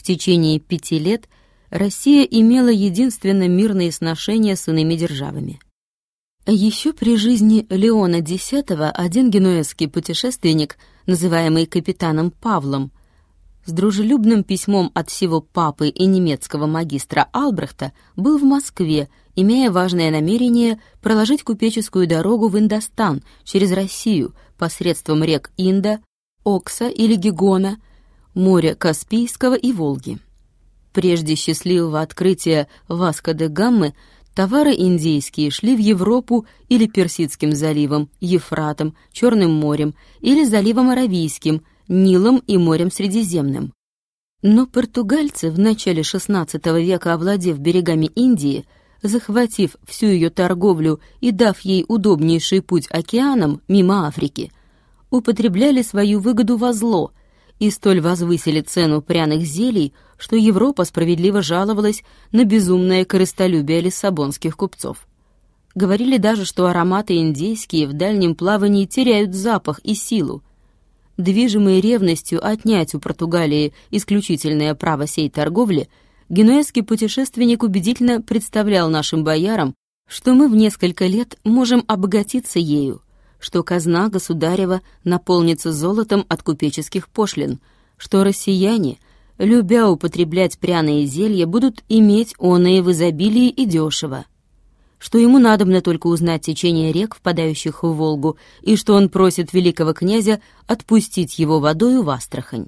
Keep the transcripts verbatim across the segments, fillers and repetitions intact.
течение пяти лет Россия имела единственно мирные сношения с иными державами. Еще при жизни Леона X один генуэзский путешественник, называемый капитаном Павлом, с дружелюбным письмом от всего папы и немецкого магистра Албрехта был в Москве, имея важное намерение проложить купеческую дорогу в Индостан через Россию посредством рек Инда, Окса или Гигона, моря Каспийского и Волги. Прежде счастливого открытия Васко де Гаммы товары индейские шли в Европу или Персидским заливом, Ефратом, Черным морем, или заливом Аравийским, Нилом и морем Средиземным. Но португальцы, в начале шестнадцатого века овладев берегами Индии, захватив всю ее торговлю и дав ей удобнейший путь океаном мимо Африки, употребляли свою выгоду во зло и столь возвысили цену пряных зелий, что Европа справедливо жаловалась на безумное корыстолюбие лиссабонских купцов. Говорили даже, что ароматы индейские в дальнем плавании теряют запах и силу. Движимые ревностью отнять у Португалии исключительное право сей торговли, генуэзский путешественник убедительно представлял нашим боярам, что мы в несколько лет можем обогатиться ею, что казна государева наполнится золотом от купеческих пошлин, что россияне, любя употреблять пряные зелья, будут иметь оные в изобилии и дешево, что ему надобно только узнать течение рек, впадающих в Волгу, и что он просит великого князя отпустить его водою в Астрахань.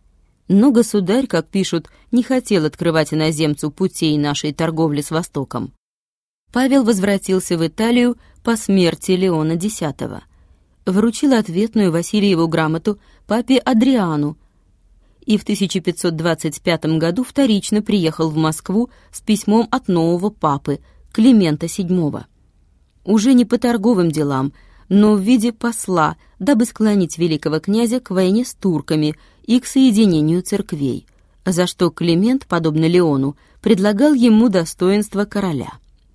Но государь, как пишут, не хотел открывать иноземцу путей нашей торговли с Востоком. Павел возвратился в Италию по смерти Леона X, вручил ответную Васильеву грамоту папе Адриану и в тысяча пятьсот двадцать пятом году вторично приехал в Москву с письмом от нового папы Климента седьмого. Уже не по торговым делам, но в виде посла, дабы склонить великого князя к войне с турками и к соединению церквей, за что Климент, подобно Леону, предлагал ему достоинство короля.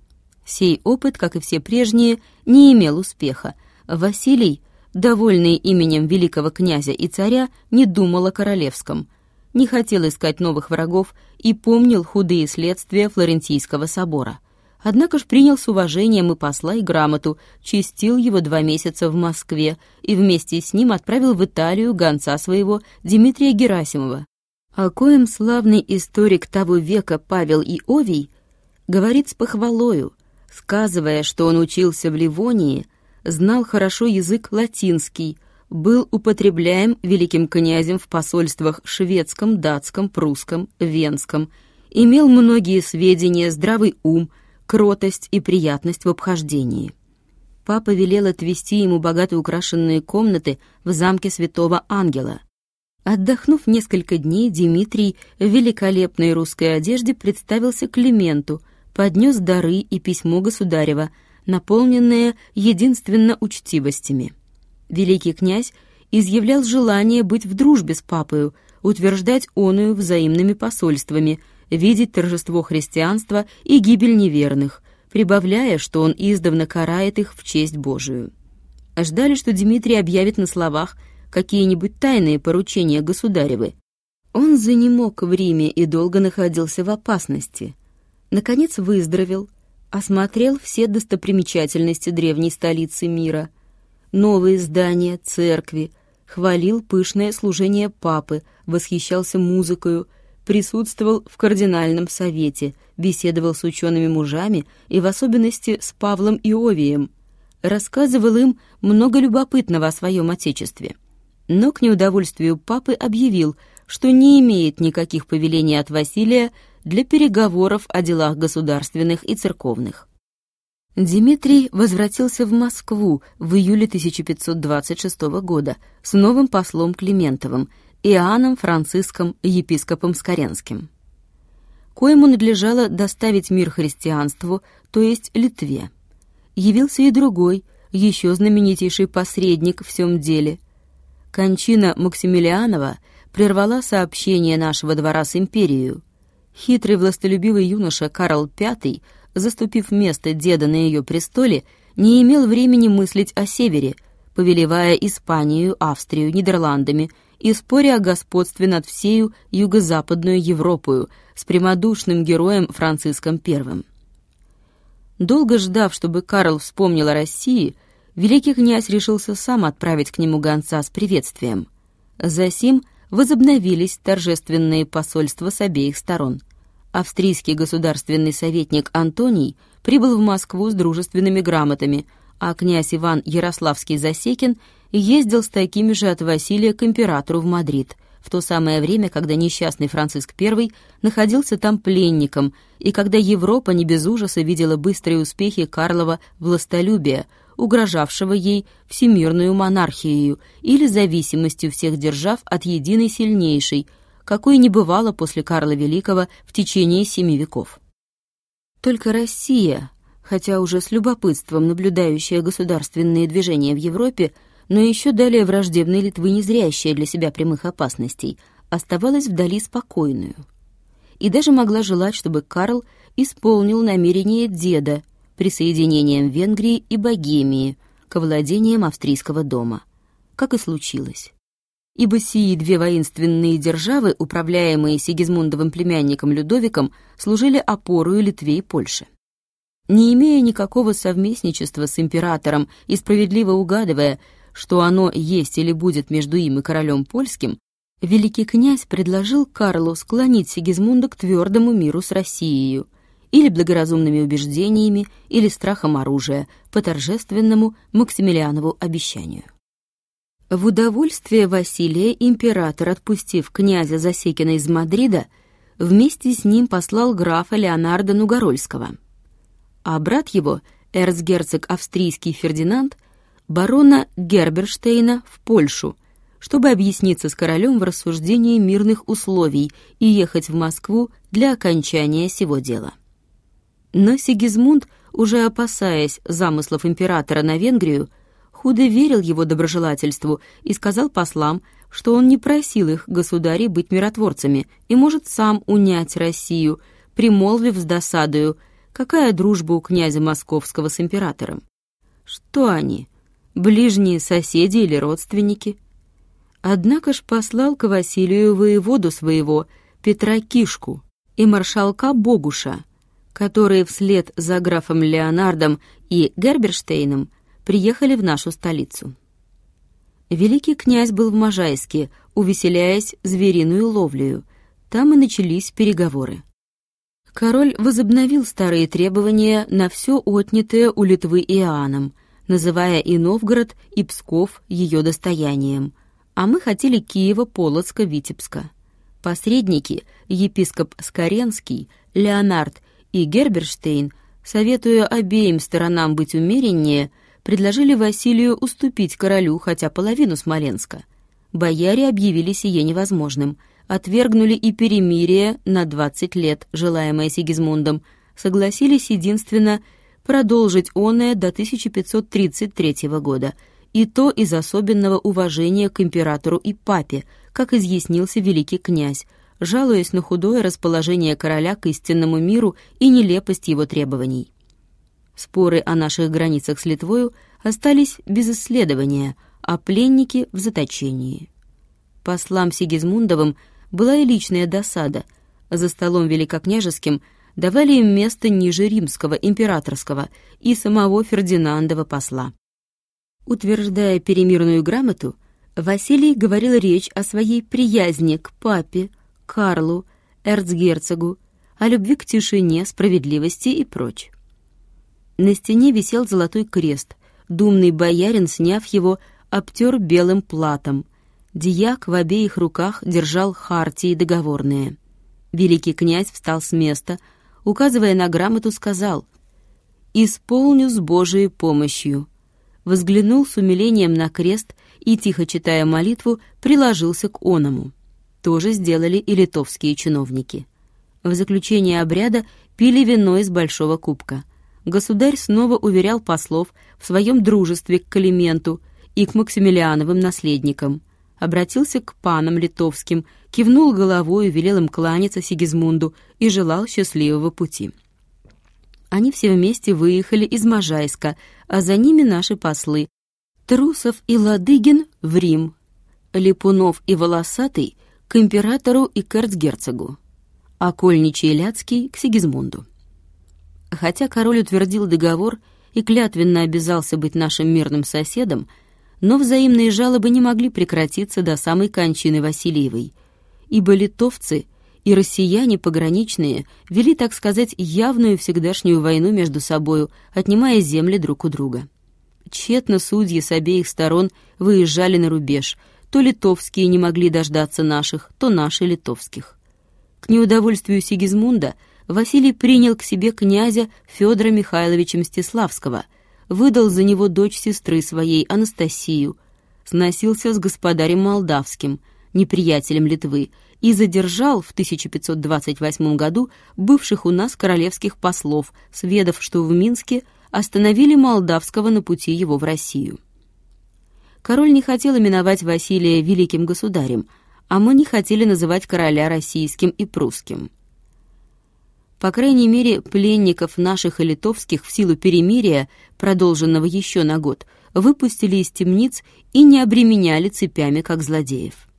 Сей опыт, как и все прежние, не имел успеха. Василий, довольный именем великого князя и царя, не думал о королевском, не хотел искать новых врагов и помнил худые следствия Флорентийского собора. Однако ж принял с уважением и посла, и грамоту, честил его два месяца в Москве и вместе с ним отправил в Италию гонца своего Дмитрия Герасимова, о коем славный историк того века Павел Иовий говорит с похвалою, сказывая, что он учился в Ливонии, знал хорошо язык латинский, был употребляем великим князем в посольствах шведском, датском, прусском, венском, имел многие сведения, здравый ум, кротость и приятность в обхождении. Папа велел отвести ему богато украшенные комнаты в замке Святого Ангела. Отдохнув несколько дней, Дмитрий в великолепной русской одежде представился Клименту, поднес дары и письмо государева, наполненное единственно учтивостями. Великий князь изъявлял желание быть в дружбе с папою, утверждать оную взаимными посольствами, видеть торжество христианства и гибель неверных, прибавляя, что он издавна карает их в честь Божию. Ждали, что Дмитрий объявит на словах какие-нибудь тайные поручения государевы. Он занемог в Риме и долго находился в опасности. Наконец выздоровел, осмотрел все достопримечательности древней столицы мира, новые здания, церкви, хвалил пышное служение папы, восхищался музыкою, присутствовал в кардинальном совете, беседовал с учеными мужами и в особенности с Павлом Иовием, рассказывал им много любопытного о своем отечестве. Но к неудовольствию папы объявил, что не имеет никаких повелений от Василия для переговоров о делах государственных и церковных. Дмитрий возвратился в Москву в июле тысяча пятьсот двадцать шестого года с новым послом Климентовым, Иоанном Франциском, епископом Скоренским, коему надлежало доставить мир христианству, то есть Литве. Явился и другой, еще знаменитейший посредник в сём деле. Кончина Максимилианова прервала сообщение нашего двора с империей. Хитрый властолюбивый юноша Карл Пятый, заступив место деда на ее престоле, не имел времени мыслить о севере, повелевая Испанию, Австрию, Нидерландами и споря о господстве над всею юго-западную Европою с прямодушным героем Франциском Первым. Долго ждав, чтобы Карл вспомнил о России, великий князь решился сам отправить к нему гонца с приветствием. Засим возобновились торжественные посольства с обеих сторон. Австрийский государственный советник Антоний прибыл в Москву с дружественными грамотами, а князь Иван Ярославский-Засекин ездил с такими же от Василия к императору в Мадрид, в то самое время, когда несчастный Франциск Первый находился там пленником, и когда Европа не без ужаса видела быстрые успехи Карлова властолюбия, угрожавшего ей всемирную монархией или зависимостью всех держав от единой сильнейшей, какой не бывало после Карла Великого в течение семи веков. Только Россия, хотя уже с любопытством наблюдающая государственные движения в Европе, но еще далее враждебной Литвы не зрящая для себя прямых опасностей, оставалась вдали спокойную. И даже могла желать, чтобы Карл исполнил намерение деда присоединением Венгрии и Богемии к владениям австрийского дома, как и случилось. Ибо сии две воинственные державы, управляемые Сигизмундовым племянником Людовиком, служили опорою Литве и Польше. Не имея никакого совместничества с императором и справедливо угадывая, что оно есть или будет между им и королем польским, великий князь предложил Карлу склонить Сигизмунда к твердому миру с Россией, или благоразумными убеждениями, или страхом оружия, по торжественному Максимилианову обещанию. В удовольствие Василия император, отпустив князя Засекина из Мадрида, вместе с ним послал графа Леонардо Нугарольского, а брат его, эрцгерцог австрийский Фердинанд, барона Герберштейна в Польшу, чтобы объясниться с королем в рассуждении мирных условий и ехать в Москву для окончания сего дела. Но Сигизмунд, уже опасаясь замыслов императора на Венгрию, худо верил его доброжелательству и сказал послам, что он не просил их, государей, быть миротворцами и может сам унять Россию, примолвив с досадою, какая дружба у князя Московского с императором. Что они, ближние соседи или родственники? Однако ж послал к Василию воеводу своего, Петра Кишку, и маршалка Богуша, которые вслед за графом Леонардом и Герберштейном приехали в нашу столицу. Великий князь был в Можайске, увеселяясь звериную ловлею. Там и начались переговоры. Король возобновил старые требования на все отнятое у Литвы Иоанном, называя и Новгород, и Псков ее достоянием, а мы хотели Киева, Полоцка, Витебска. Посредники, епископ Скоренский, Леонард и Герберштейн, советуя обеим сторонам быть умереннее, предложили Василию уступить королю хотя половину Смоленска. Бояре объявили сие невозможным, отвергнули и перемирие на двадцать лет, желаемое Сигизмундом, согласились единственно продолжить оное до тысяча пятьсот тридцать третьего года, и то из особенного уважения к императору и папе, как изъяснился великий князь, жалуясь на худое расположение короля к истинному миру и нелепость его требований. Споры о наших границах с Литвою остались без исследования, а пленники в заточении. Послам Сигизмундовым была и личная досада. За столом великокняжеским давали им место ниже римского, императорского и самого Фердинандова посла. Утверждая перемирную грамоту, Василий говорил речь о своей приязни к папе, Карлу, эрцгерцогу, о любви к тишине, справедливости и прочь. На стене висел золотой крест. Думный боярин, сняв его, обтер белым платом. Дьяк в обеих руках держал хартии договорные. Великий князь встал с места, указывая на грамоту, сказал: «Исполню с Божией помощью». Взглянул с умилением на крест и, тихо читая молитву, приложился к оному. То же сделали и литовские чиновники. В заключение обряда пили вино из большого кубка. Государь снова уверял послов в своем дружестве к Клименту и к Максимилиановым наследникам. Обратился к панам литовским, кивнул головой, велел им кланяться Сигизмунду и желал счастливого пути. Они все вместе выехали из Можайска, а за ними наши послы Трусов и Ладыгин в Рим. Липунов и Волосатый к императору и к эрцгерцогу, а Кольничий и Ляцкий к Сигизмунду. Хотя король утвердил договор и клятвенно обязался быть нашим мирным соседом, но взаимные жалобы не могли прекратиться до самой кончины Васильевой, ибо литовцы и россияне пограничные вели, так сказать, явную всегдашнюю войну между собою, отнимая земли друг у друга. Тщетно судьи с обеих сторон выезжали на рубеж, то литовские не могли дождаться наших, то наши литовских. К неудовольствию Сигизмунда Василий принял к себе князя Федора Михайловича Мстиславского, выдал за него дочь сестры своей Анастасию, сносился с господарем Молдавским, неприятелем Литвы, и задержал в тысяча пятьсот двадцать восьмом году бывших у нас королевских послов, сведав, что в Минске остановили Молдавского на пути его в Россию. Король не хотел именовать Василия великим государем, а мы не хотели называть короля российским и прусским. По крайней мере, пленников наших и литовских в силу перемирия, продолженного еще на год, выпустили из темниц и не обременяли цепями, как злодеев.